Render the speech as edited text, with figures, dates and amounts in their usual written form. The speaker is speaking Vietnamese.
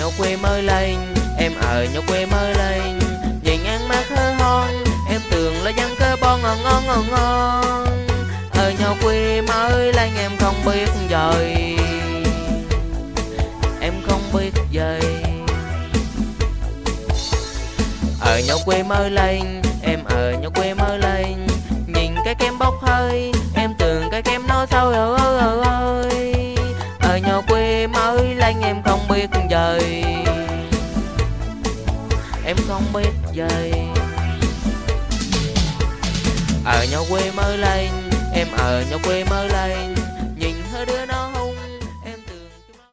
nhau quê mới lên, em ở nhau quê mới lên. Nhìn ăn mặc hơ hon, em tưởng là dân cơ bon ngon ngon ngon ngon. Ở nhau quê mới lên em không biết dời, em không biết dời. Ở nhau quê mới lên, em ở nhau quê mới lên. Nhìn cái kem bốc hơi, em tưởng cái kem nó sâu ơi. Ở nhau quê mới lên em không biết dời, em không biết dời. Ở nhau quê mới lên, em ở nhau quê mới lên. Nhìn hơi đứa nó